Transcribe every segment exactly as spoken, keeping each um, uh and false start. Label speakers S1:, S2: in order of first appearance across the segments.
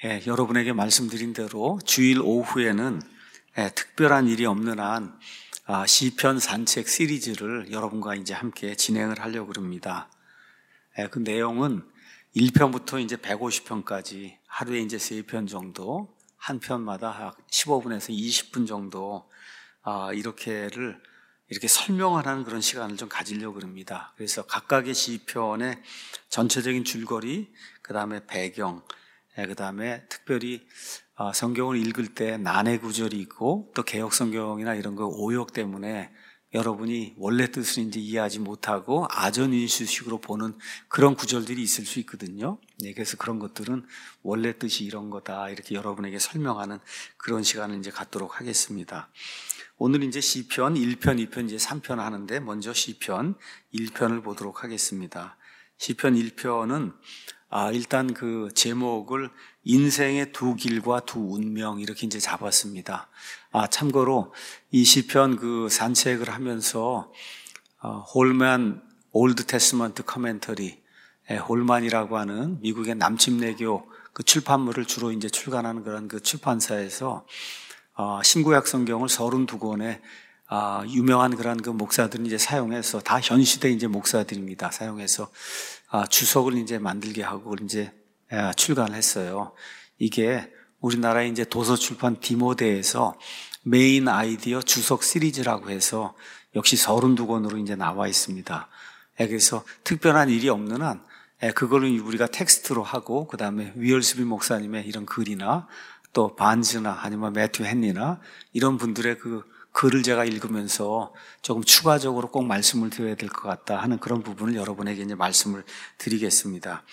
S1: 예, 여러분에게 말씀드린 대로 주일 오후에는 예, 특별한 일이 없는 한 아, 시편 산책 시리즈를 여러분과 이제 함께 진행을 하려고 합니다. 예, 그 내용은 일 편부터 이제 백오십 편까지 하루에 이제 세 편 정도, 한 편마다 십오 분에서 이십 분 정도 아, 이렇게를 이렇게 설명하는 그런 시간을 좀 가지려고 합니다. 그래서 각각의 시편의 전체적인 줄거리, 그 다음에 배경, 그 다음에 특별히 성경을 읽을 때 난해 구절이 있고 또 개역 성경이나 이런 거 오역 때문에 여러분이 원래 뜻을 이제 이해하지 못하고 아전인수식으로 보는 그런 구절들이 있을 수 있거든요. 네, 그래서 그런 것들은 원래 뜻이 이런 거다 이렇게 여러분에게 설명하는 그런 시간을 이제 갖도록 하겠습니다. 오늘 이제 시편 일 편, 이 편, 이제 삼 편 하는데 먼저 시편 일 편을 보도록 하겠습니다. 시편 일 편은 아, 일단 그 제목을 인생의 두 길과 두 운명 이렇게 이제 잡았습니다. 아, 참고로 이 시편 그 산책을 하면서 어, 홀만 올드 테스먼트 커멘터리, 예, 홀만이라고 하는 미국의 남침내교 그 출판물을 주로 이제 출간하는 그런 그 출판사에서 어, 신구약 성경을 서른두 권의 아, 유명한 그런 그 목사들이 이제 사용해서 다 현시대 이제 목사들입니다. 사용해서 아, 주석을 이제 만들게 하고 그걸 이제 아, 출간을 했어요. 이게 우리나라의 이제 도서출판 디모데에서 메인 아이디어 주석 시리즈라고 해서 역시 서른두 권으로 이제 나와 있습니다. 예, 그래서 특별한 일이 없는 한 예, 그거를 우리가 텍스트로 하고 그 다음에 위얼스비 목사님의 이런 글이나 또 반즈나 아니면 매튜 헨리나 이런 분들의 그 글을 제가 읽으면서 조금 추가적으로 꼭 말씀을 드려야 될 것 같다 하는 그런 부분을 여러분에게 이제 말씀을 드리겠습니다.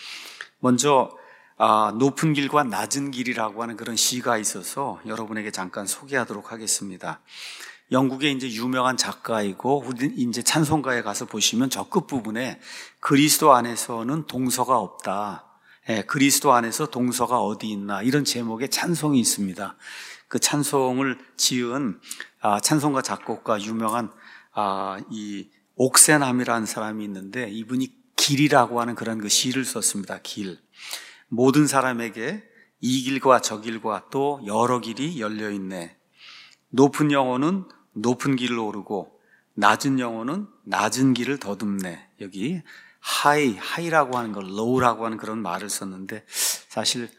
S1: 먼저 아, 높은 길과 낮은 길이라고 하는 그런 시가 있어서 여러분에게 잠깐 소개하도록 하겠습니다. 영국의 이제 유명한 작가이고 우리 이제 찬송가에 가서 보시면 저 끝부분에 그리스도 안에서는 동서가 없다. 예, 그리스도 안에서 동서가 어디 있나 이런 제목의 찬송이 있습니다. 그 찬송을 지은 아, 찬송가 작곡가 유명한 아, 이 옥센함이라는 사람이 있는데 이분이 길이라고 하는 그런 그 시를 썼습니다. 길. 모든 사람에게 이 길과 저 길과 또 여러 길이 열려 있네. 높은 영혼은 높은 길을 오르고 낮은 영혼은 낮은 길을 더듬네. 여기 하이, 하이라고 하는 걸 low라고 하는 그런 말을 썼는데 사실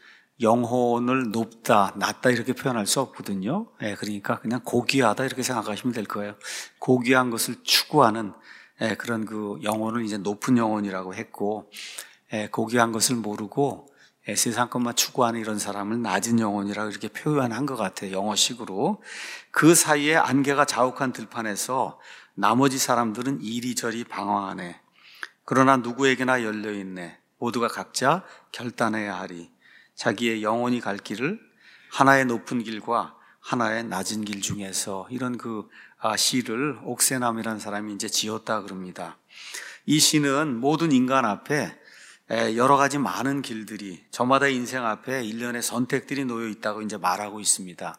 S1: 영혼을 높다, 낮다 이렇게 표현할 수 없거든요. 예, 그러니까 그냥 고귀하다 이렇게 생각하시면 될 거예요. 고귀한 것을 추구하는 예, 그런 그 영혼을 이제 높은 영혼이라고 했고, 예, 고귀한 것을 모르고 예, 세상 것만 추구하는 이런 사람을 낮은 영혼이라고 이렇게 표현한 것 같아요. 영어식으로. 그 사이에 안개가 자욱한 들판에서 나머지 사람들은 이리저리 방황하네. 그러나 누구에게나 열려있네. 모두가 각자 결단해야 하리. 자기의 영혼이 갈 길을 하나의 높은 길과 하나의 낮은 길 중에서 이런 그 시를 옥세남이라는 사람이 이제 지었다 그럽니다. 이 시는 모든 인간 앞에 여러 가지 많은 길들이 저마다 인생 앞에 일련의 선택들이 놓여 있다고 이제 말하고 있습니다.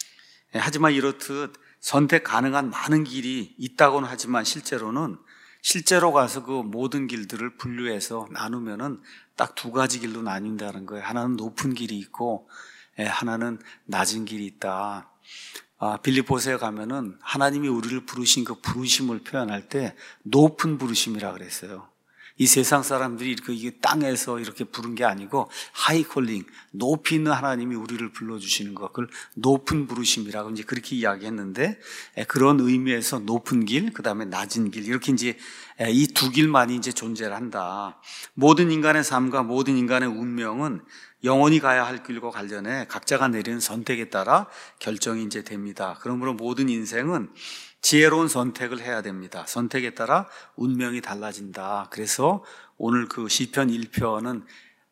S1: 하지만 이렇듯 선택 가능한 많은 길이 있다고는 하지만 실제로는 실제로 가서 그 모든 길들을 분류해서 나누면은 딱 두 가지 길로 나뉜다는 거예요. 하나는 높은 길이 있고, 하나는 낮은 길이 있다. 아, 빌립보서에 가면은 하나님이 우리를 부르신 그 부르심을 표현할 때 높은 부르심이라 그랬어요. 이 세상 사람들이 이렇게 이게 땅에서 이렇게 부른 게 아니고 하이 콜링, 높이 있는 하나님이 우리를 불러주시는 것, 그걸 높은 부르심이라고 이제 그렇게 이야기했는데 그런 의미에서 높은 길, 그 다음에 낮은 길 이렇게 이제 이 두 길만이 이제 존재를 한다. 모든 인간의 삶과 모든 인간의 운명은 영원히 가야 할 길과 관련해 각자가 내리는 선택에 따라 결정이 이제 됩니다. 그러므로 모든 인생은 지혜로운 선택을 해야 됩니다. 선택에 따라 운명이 달라진다. 그래서 오늘 그 시편 일 편은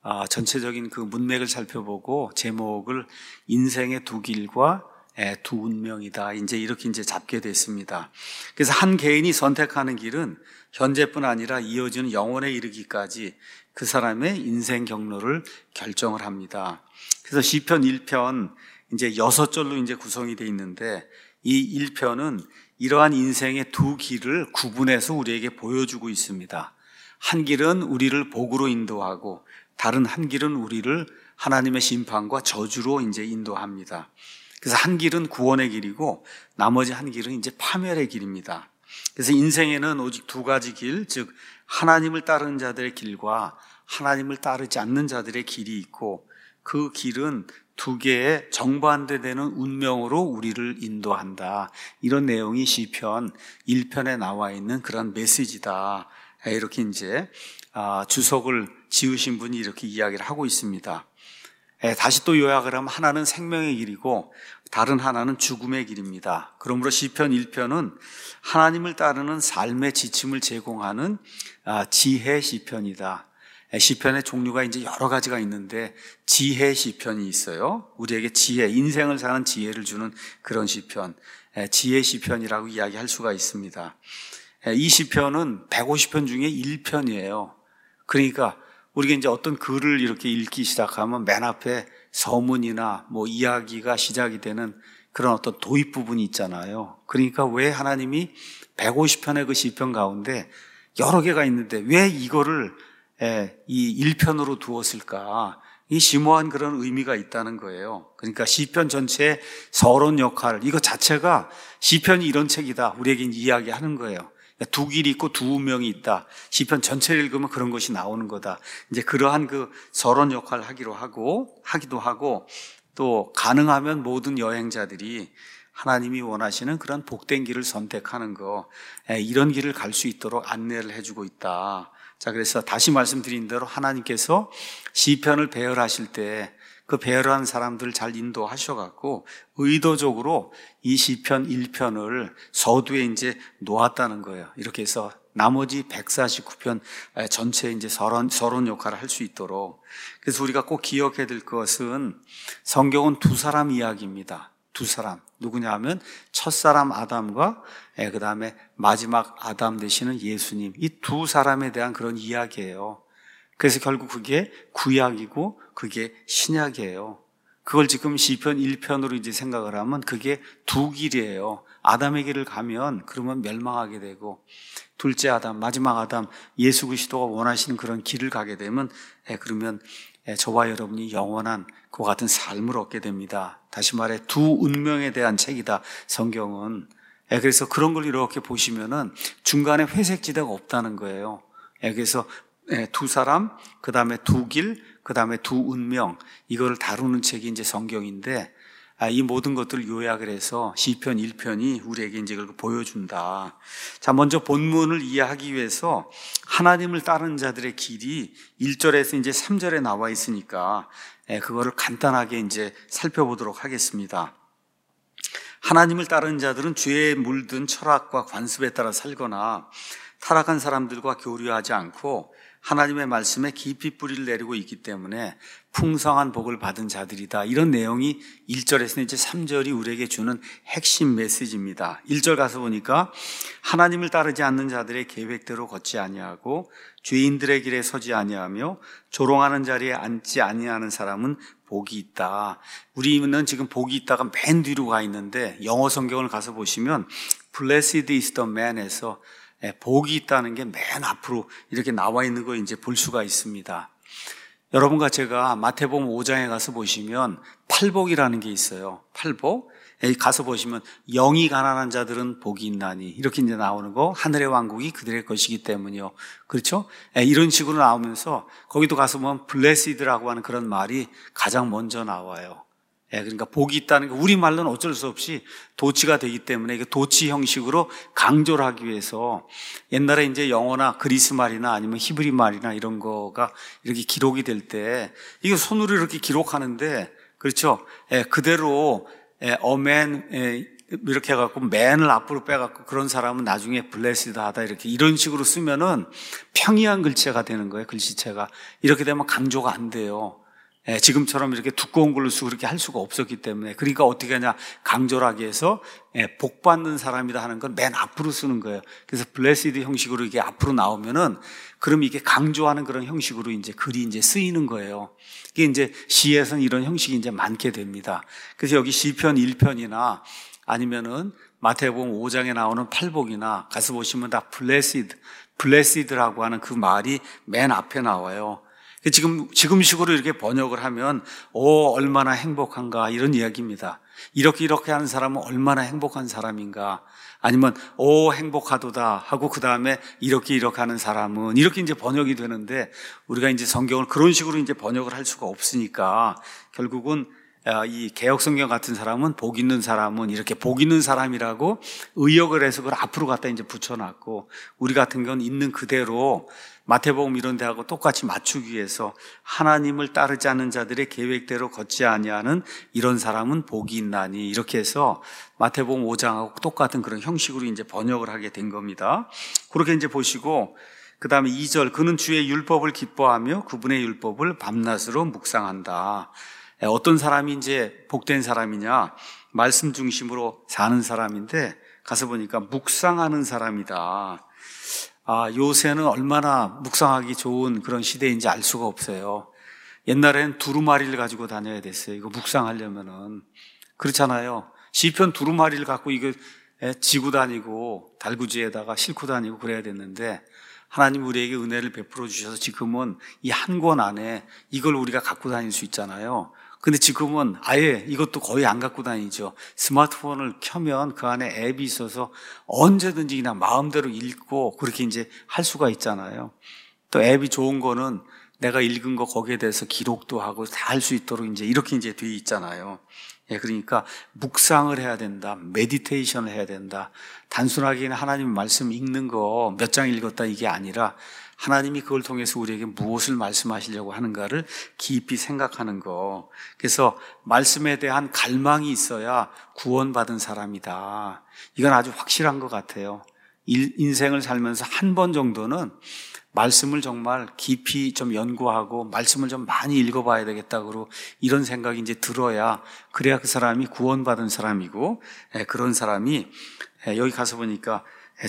S1: 전체적인 그 문맥을 살펴보고 제목을 인생의 두 길과 두 운명이다. 이제 이렇게 이제 잡게 됐습니다. 그래서 한 개인이 선택하는 길은 현재뿐 아니라 이어지는 영원에 이르기까지 그 사람의 인생 경로를 결정을 합니다. 그래서 시편 일 편 이제 여섯 절로 이제 구성이 되어 있는데 이 일 편은 이러한 인생의 두 길을 구분해서 우리에게 보여주고 있습니다. 한 길은 우리를 복으로 인도하고 다른 한 길은 우리를 하나님의 심판과 저주로 이제 인도합니다. 그래서 한 길은 구원의 길이고 나머지 한 길은 이제 파멸의 길입니다. 그래서 인생에는 오직 두 가지 길, 즉 하나님을 따르는 자들의 길과 하나님을 따르지 않는 자들의 길이 있고 그 길은 두 개의 정반대되는 운명으로 우리를 인도한다. 이런 내용이 시편 일 편에 나와 있는 그런 메시지다. 이렇게 이제 주석을 지으신 분이 이렇게 이야기를 하고 있습니다. 다시 또 요약을 하면 하나는 생명의 길이고 다른 하나는 죽음의 길입니다. 그러므로 시편 일 편은 하나님을 따르는 삶의 지침을 제공하는 지혜 시편이다. 시편의 종류가 이제 여러 가지가 있는데 지혜 시편이 있어요. 우리에게 지혜, 인생을 사는 지혜를 주는 그런 시편, 지혜 시편이라고 이야기할 수가 있습니다. 이 시편은 백오십 편 중에 일 편이에요. 그러니까 우리가 이제 어떤 글을 이렇게 읽기 시작하면 맨 앞에 서문이나 뭐 이야기가 시작이 되는 그런 어떤 도입 부분이 있잖아요. 그러니까 왜 하나님이 백오십 편의 그 시편 가운데 여러 개가 있는데 왜 이거를 이 일 편으로 두었을까? 이 심오한 그런 의미가 있다는 거예요. 그러니까 시편 전체의 서론 역할, 이거 자체가 시편이 이런 책이다. 우리에게 이야기하는 거예요. 두 길이 있고 두 운명이 있다. 시편 전체를 읽으면 그런 것이 나오는 거다. 이제 그러한 그 서론 역할을 하기로 하고, 하기도 하고, 또 가능하면 모든 여행자들이 하나님이 원하시는 그런 복된 길을 선택하는 거, 이런 길을 갈 수 있도록 안내를 해주고 있다. 자, 그래서 다시 말씀드린 대로 하나님께서 시편을 배열하실 때 그 배열한 사람들을 잘 인도하셔갖고 의도적으로 이 시편 일 편을 서두에 이제 놓았다는 거예요. 이렇게 해서 나머지 백사십구 편 전체 이제 서론, 서론 역할을 할 수 있도록. 그래서 우리가 꼭 기억해야 될 것은 성경은 두 사람 이야기입니다. 두 사람. 누구냐 하면 첫사람 아담과 그 다음에 마지막 아담 되시는 예수님. 이 두 사람에 대한 그런 이야기예요. 그래서 결국 그게 구약이고 그게 신약이에요. 그걸 지금 시편 일 편으로 이제 생각을 하면 그게 두 길이에요. 아담의 길을 가면 그러면 멸망하게 되고 둘째 아담, 마지막 아담, 예수 그리스도가 원하시는 그런 길을 가게 되면 그러면 저와 여러분이 영원한 그와 같은 삶을 얻게 됩니다. 다시 말해 두 운명에 대한 책이다, 성경은. 그래서 그런 걸 이렇게 보시면은 중간에 회색지대가 없다는 거예요. 그래서 두 사람, 그 다음에 두 길, 그 다음에 두 운명, 이거를 다루는 책이 이제 성경인데, 이 모든 것들을 요약을 해서 시편 일 편이 우리에게 이제 그걸 보여준다. 자, 먼저 본문을 이해하기 위해서 하나님을 따르는 자들의 길이 일 절에서 이제 삼 절에 나와 있으니까 그거를 간단하게 이제 살펴보도록 하겠습니다. 하나님을 따르는 자들은 죄에 물든 철학과 관습에 따라 살거나 타락한 사람들과 교류하지 않고 하나님의 말씀에 깊이 뿌리를 내리고 있기 때문에 풍성한 복을 받은 자들이다. 이런 내용이 일 절에서 이제 삼 절이 우리에게 주는 핵심 메시지입니다. 일 절 가서 보니까 하나님을 따르지 않는 자들의 계획대로 걷지 아니하고 죄인들의 길에 서지 아니하며 조롱하는 자리에 앉지 아니하는 사람은 복이 있다. 우리는 지금 복이 있다가 맨 뒤로 가 있는데 영어 성경을 가서 보시면 Blessed is the man에서 복이 있다는 게 맨 앞으로 이렇게 나와 있는 거 이제 볼 수가 있습니다. 여러분과 제가 마태복음 오 장에 가서 보시면 팔복이라는 게 있어요. 팔복. 가서 보시면 영이 가난한 자들은 복이 있나니 이렇게 이제 나오는 거, 하늘의 왕국이 그들의 것이기 때문이요. 그렇죠? 이런 식으로 나오면서 거기도 가서 보면 블레시드라고 하는 그런 말이 가장 먼저 나와요. 예, 그러니까 복이 있다는 게 우리말로는 어쩔 수 없이 도치가 되기 때문에 이게 도치 형식으로 강조를 하기 위해서 옛날에 이제 영어나 그리스 말이나 아니면 히브리 말이나 이런 거가 이렇게 기록이 될 때 이게 손으로 이렇게 기록하는데 그렇죠? 예, 그대로 예, 어맨 예, 이렇게 해갖고 맨을 앞으로 빼갖고 그런 사람은 나중에 블레시드 하다 이렇게 이런 식으로 쓰면은 평이한 글체가 되는 거예요. 글씨체가. 이렇게 되면 강조가 안 돼요. 예, 지금처럼 이렇게 두꺼운 걸로 쓰고 그렇게 할 수가 없었기 때문에. 그러니까 어떻게 하냐, 강조를 하기 위해서 예, 복 받는 사람이다 하는 건 맨 앞으로 쓰는 거예요. 그래서 블레시드 형식으로 이게 앞으로 나오면은 그럼 이게 강조하는 그런 형식으로 이제 글이 이제 쓰이는 거예요. 이게 이제 시에서는 이런 형식이 이제 많게 됩니다. 그래서 여기 시편 일 편이나 아니면은 마태복음 오 장에 나오는 팔복이나 가서 보시면 다 블레시드, 블레시드라고 하는 그 말이 맨 앞에 나와요. 지금, 지금식으로 이렇게 번역을 하면, 오, 얼마나 행복한가, 이런 이야기입니다. 이렇게 이렇게 하는 사람은 얼마나 행복한 사람인가. 아니면, 오, 행복하도다 하고, 그 다음에 이렇게 이렇게 하는 사람은, 이렇게 이제 번역이 되는데, 우리가 이제 성경을 그런 식으로 이제 번역을 할 수가 없으니까, 결국은 이 개혁성경 같은 사람은 복 있는 사람은 이렇게 복 있는 사람이라고 의역을 해서 그걸 앞으로 갖다 이제 붙여놨고, 우리 같은 경우는 있는 그대로 마태복음 이런 데하고 똑같이 맞추기 위해서 하나님을 따르지 않는 자들의 계획대로 걷지 아니하는 이런 사람은 복이 있나니, 이렇게 해서 마태복음 오 장하고 똑같은 그런 형식으로 이제 번역을 하게 된 겁니다. 그렇게 이제 보시고, 그 다음에 이 절, 그는 주의 율법을 기뻐하며 그분의 율법을 밤낮으로 묵상한다. 어떤 사람이 이제 복된 사람이냐, 말씀 중심으로 사는 사람인데, 가서 보니까 묵상하는 사람이다. 아, 요새는 얼마나 묵상하기 좋은 그런 시대인지 알 수가 없어요. 옛날엔 두루마리를 가지고 다녀야 됐어요. 이거 묵상하려면은. 그렇잖아요. 시편 두루마리를 갖고 이거 지고 다니고 달구지에다가 싣고 다니고 그래야 됐는데, 하나님 우리에게 은혜를 베풀어 주셔서 지금은 이 한 권 안에 이걸 우리가 갖고 다닐 수 있잖아요. 근데 지금은 아예 이것도 거의 안 갖고 다니죠. 스마트폰을 켜면 그 안에 앱이 있어서 언제든지 그냥 마음대로 읽고 그렇게 이제 할 수가 있잖아요. 또 앱이 좋은 거는 내가 읽은 거 거기에 대해서 기록도 하고 다 할 수 있도록 이제 이렇게 이제 돼 있잖아요. 예, 그러니까 묵상을 해야 된다. 메디테이션을 해야 된다. 단순하게 하나님 말씀 읽는 거 몇 장 읽었다 이게 아니라 하나님이 그걸 통해서 우리에게 무엇을 말씀하시려고 하는가를 깊이 생각하는 거. 그래서 말씀에 대한 갈망이 있어야 구원받은 사람이다. 이건 아주 확실한 것 같아요. 인생을 살면서 한 번 정도는 말씀을 정말 깊이 좀 연구하고 말씀을 좀 많이 읽어봐야 되겠다고 이런 생각이 이제 들어야, 그래야 그 사람이 구원받은 사람이고, 그런 사람이 여기 가서 보니까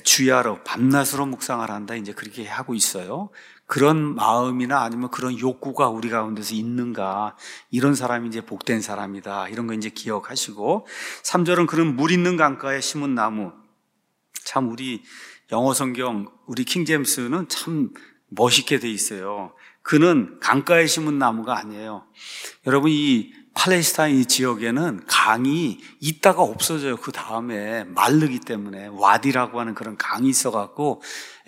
S1: 주야로 밤낮으로 묵상을 한다 이제 그렇게 하고 있어요. 그런 마음이나 아니면 그런 욕구가 우리 가운데서 있는가, 이런 사람이 이제 복된 사람이다, 이런 거 이제 기억하시고, 삼 절은 그런 물 있는 강가에 심은 나무. 참 우리 영어 성경, 우리 킹제임스는 참 멋있게 돼 있어요. 그는 강가에 심은 나무가 아니에요. 여러분, 이 팔레스타인 이 지역에는 강이 있다가 없어져요. 그 다음에 마르기 때문에. 와디라고 하는 그런 강이 있어갖고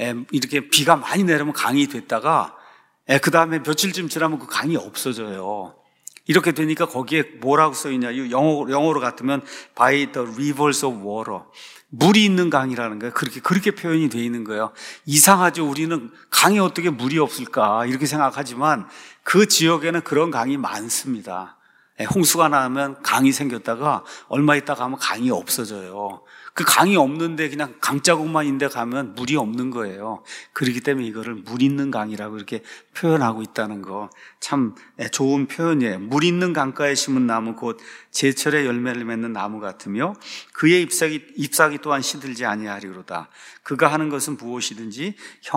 S1: 이렇게 비가 많이 내리면 강이 됐다가 그 다음에 며칠쯤 지나면 그 강이 없어져요. 이렇게 되니까 거기에 뭐라고 써있냐, 영어, 영어로 같으면 by the rivers of water, 물이 있는 강이라는 거예요. 그렇게 그렇게 표현이 되어 있는 거예요. 이상하죠. 우리는 강에 어떻게 물이 없을까 이렇게 생각하지만 그 지역에는 그런 강이 많습니다. 홍수가 나면 강이 생겼다가 얼마 있다가 하면 강이 없어져요. 그 강이 없는데 그냥 강자국만 있는데 가면 물이 없는 거예요. 그렇기 때문에 이거를 물 있는 강이라고 이렇게 표현하고 있다는 거 참 좋은 표현이에요. 물 있는 강가에 심은 나무 곧 제철에 열매를 맺는 나무 같으며 그의 잎사귀, 잎사귀 또한 시들지 아니하리로다. 그가 하는 것은 무엇이든지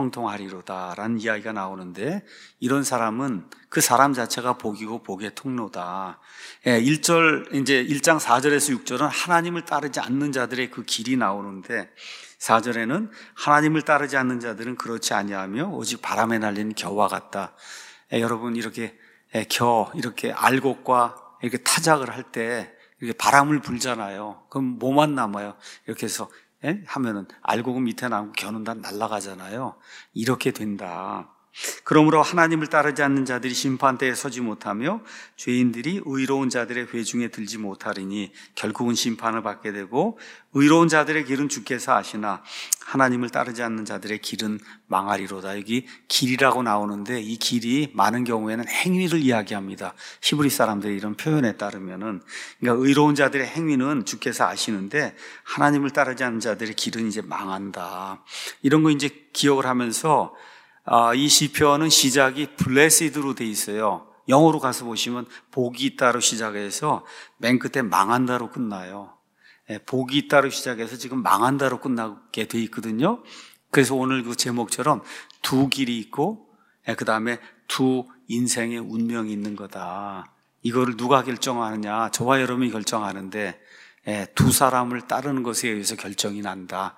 S1: 형통하리로다 라는 이야기가 나오는데, 이런 사람은 그 사람 자체가 복이고 복의 통로다. 일 절, 이제 일 장 사 절에서 육 절은 하나님을 따르지 않는 자들의 그 길이 나오는데, 사 절에는 하나님을 따르지 않는 자들은 그렇지 아니하며 오직 바람에 날리는 겨와 같다. 에, 여러분 이렇게 에, 겨 이렇게 알곡과 이렇게 타작을 할 때 이렇게 바람을 불잖아요. 그럼 뭐만 남아요? 이렇게 해서 에? 하면은 알곡은 밑에 남고 겨는 다 날아가잖아요. 이렇게 된다. 그러므로 하나님을 따르지 않는 자들이 심판대에 서지 못하며 죄인들이 의로운 자들의 회중에 들지 못하리니 결국은 심판을 받게 되고, 의로운 자들의 길은 주께서 아시나 하나님을 따르지 않는 자들의 길은 망하리로다. 여기 길이라고 나오는데 이 길이 많은 경우에는 행위를 이야기합니다. 히브리 사람들의 이런 표현에 따르면은, 그러니까 의로운 자들의 행위는 주께서 아시는데 하나님을 따르지 않는 자들의 길은 이제 망한다. 이런 거 이제 기억을 하면서 아, 이 시편은 시작이 blessed로 돼 있어요. 영어로 가서 보시면 복이 있다로 시작해서 맨 끝에 망한다로 끝나요. 예, 복이 있다로 시작해서 지금 망한다로 끝나게 돼 있거든요. 그래서 오늘 그 제목처럼 두 길이 있고, 예, 그 다음에 두 인생의 운명이 있는 거다. 이거를 누가 결정하느냐? 저와 여러분이 결정하는데, 예, 두 사람을 따르는 것에 의해서 결정이 난다.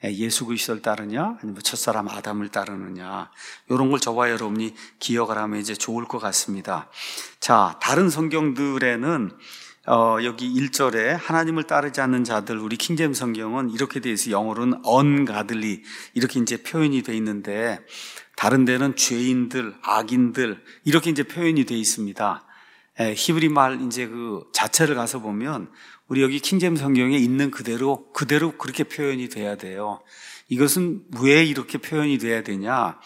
S1: 예수 그리스도를 따르냐 아니면 첫사람 아담을 따르느냐, 이런 걸 저와 여러분이 기억을 하면 이제 좋을 것 같습니다. 자, 다른 성경들에는 어, 여기 일 절에 하나님을 따르지 않는 자들, 우리 킹제임스 성경은 이렇게 되어 있어요. 영어로는 ungodly 이렇게 이제 표현이 되어 있는데, 다른 데는 죄인들, 악인들 이렇게 이제 표현이 되어 있습니다. 에, 히브리 말 이제 그 자체를 가서 보면 우리 여기 킹제임스 성경에 있는 그대로 그대로 그렇게 표현이 돼야 돼요. 이것은 왜 이렇게 표현이 돼야 되냐?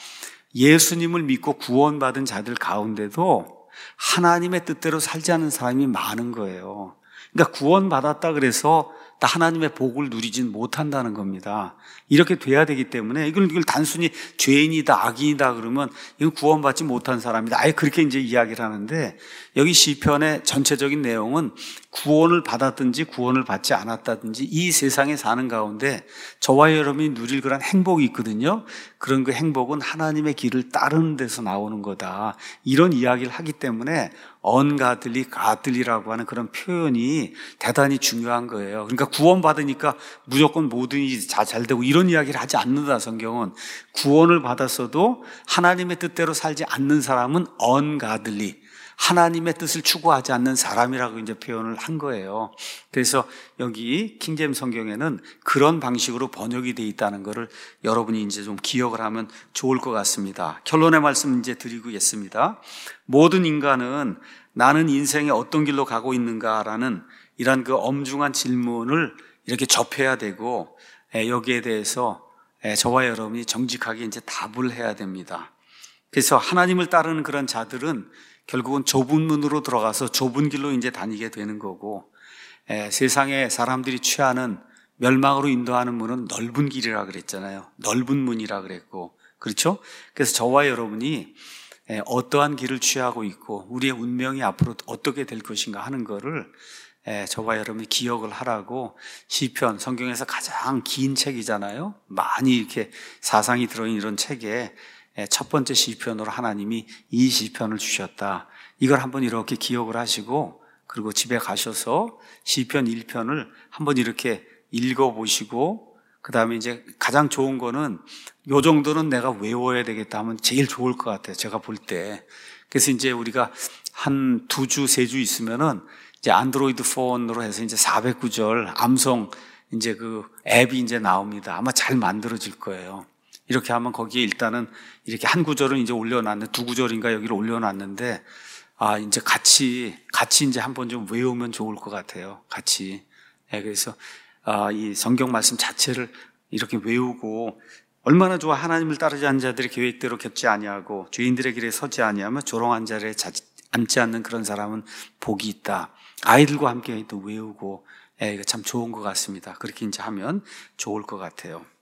S1: 예수님을 믿고 구원받은 자들 가운데도 하나님의 뜻대로 살지 않는 사람이 많은 거예요. 그러니까 구원받았다 그래서 하나님의 복을 누리진 못한다는 겁니다. 이렇게 돼야 되기 때문에 이걸, 이걸 단순히 죄인이다, 악인이다 그러면 이건 구원받지 못한 사람이다, 아예 그렇게 이제 이야기를 하는데, 여기 시편의 전체적인 내용은 구원을 받았든지 구원을 받지 않았다든지 이 세상에 사는 가운데 저와 여러분이 누릴 그런 행복이 있거든요. 그런 그 행복은 하나님의 길을 따르는 데서 나오는 거다, 이런 이야기를 하기 때문에 언가들리 가들리라고 하는 그런 표현이 대단히 중요한 거예요. 그러니까 구원받으니까 무조건 모든 일이 다 잘 되고 이런 이야기를 하지 않는다. 성경은 구원을 받았어도 하나님의 뜻대로 살지 않는 사람은 언가들리, 하나님의 뜻을 추구하지 않는 사람이라고 이제 표현을 한 거예요. 그래서 여기 킹제임스 성경에는 그런 방식으로 번역이 되어 있다는 것을 여러분이 이제 좀 기억을 하면 좋을 것 같습니다. 결론의 말씀 이제 드리겠습니다. 모든 인간은 나는 인생에 어떤 길로 가고 있는가라는 이런 그 엄중한 질문을 이렇게 접해야 되고, 여기에 대해서 저와 여러분이 정직하게 이제 답을 해야 됩니다. 그래서 하나님을 따르는 그런 자들은 결국은 좁은 문으로 들어가서 좁은 길로 이제 다니게 되는 거고, 에, 세상에 사람들이 취하는 멸망으로 인도하는 문은 넓은 길이라 그랬잖아요. 넓은 문이라 그랬고, 그렇죠? 그래서 저와 여러분이 에, 어떠한 길을 취하고 있고 우리의 운명이 앞으로 어떻게 될 것인가 하는 거를 에, 저와 여러분이 기억을 하라고, 시편, 성경에서 가장 긴 책이잖아요. 많이 이렇게 사상이 들어있는 이런 책에 첫 번째 시편으로 하나님이 이 시편을 주셨다. 이걸 한번 이렇게 기억을 하시고, 그리고 집에 가셔서 시편 일 편을 한번 이렇게 읽어보시고, 그 다음에 이제 가장 좋은 거는 요 정도는 내가 외워야 되겠다 하면 제일 좋을 것 같아요, 제가 볼 때. 그래서 이제 우리가 한 두 주, 세 주 있으면은 이제 안드로이드 폰으로 해서 이제 사백 구절 암송 이제 그 앱이 이제 나옵니다. 아마 잘 만들어질 거예요. 이렇게 하면 거기에 일단은 이렇게 한 구절은 이제 올려놨는데, 두 구절인가 여기를 올려놨는데, 아, 이제 같이, 같이 이제 한번 좀 외우면 좋을 것 같아요. 같이. 네, 그래서, 아, 이 성경 말씀 자체를 이렇게 외우고, 얼마나 좋아. 하나님을 따르지 않는 자들의 계획대로 겹지 아니하고 죄인들의 길에 서지 아니하며 조롱한 자리에 앉지 않는 그런 사람은 복이 있다. 아이들과 함께 또 외우고, 예, 이거 참 좋은 것 같습니다. 그렇게 이제 하면 좋을 것 같아요.